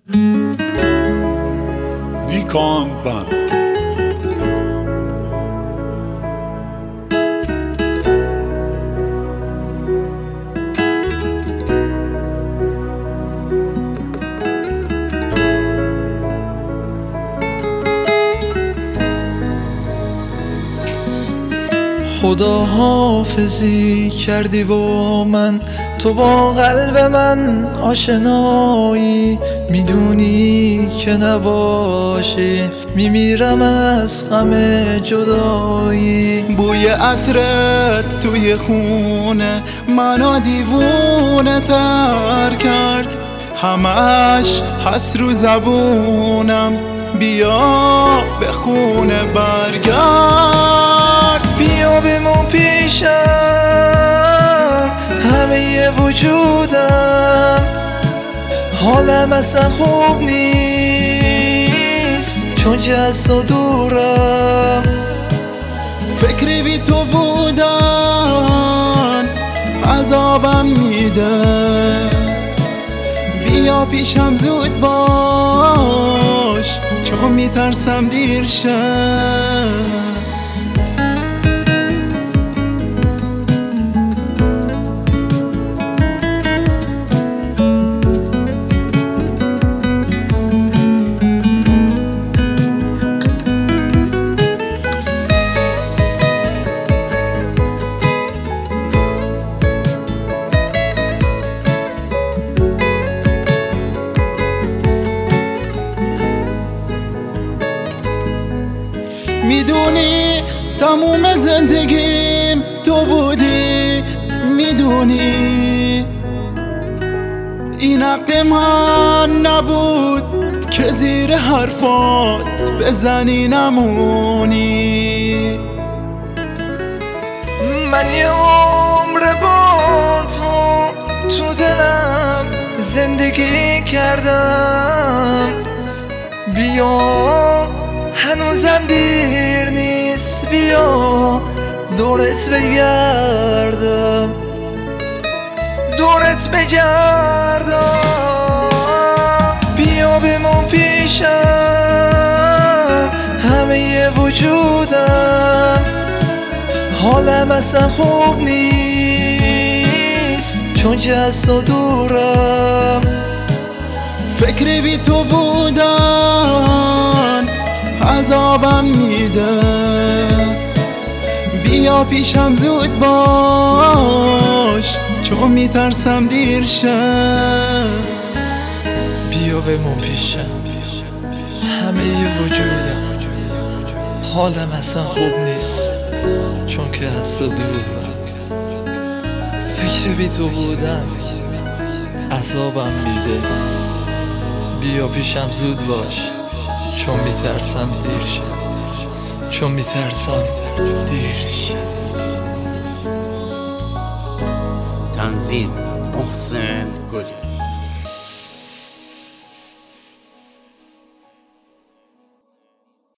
نیکان بند. خدا حافظی کردی با من، تو با قلب من آشنایی، میدونی که نباشی میمیرم از غم جدایی. بوی عطرت توی خونه منو دیوونه تر کرد، همش هست رو زبونم بیا به خونه برگرد. بیا بمون پیشم همه وجودم، حالم اصلا خوب نیست چون که از تو دورم. فکری بی تو بودن عذابم میده، بیا پیشم زود باش چون میترسم دیر شه. میدونی تموم زندگیم تو بودی، میدونی این حق من نبود که زیر حرفات بزنی نمونی. من یه عمر با تو دلم زندگی کردم، بیا هنوزم دیر نیست، بیا دورت بگردم، دورت بگردم. بیا بمون پیشم همه وجودم، حالم اصلا خوب نیست چون که از تو دورم. فکری بی تو بودن عذابم میده، بیا پیشم زود باش چون میترسم دیر شه. بیا بمون پیشم همه وجودم، حالم اصلا خوب نیست چون که از تو دورم. فکر بی تو بودم عذابم میده، بیا پیشم زود باش چون میترسم دیر شه، چون میترسم دیر شه. تنظیم محسن گلی.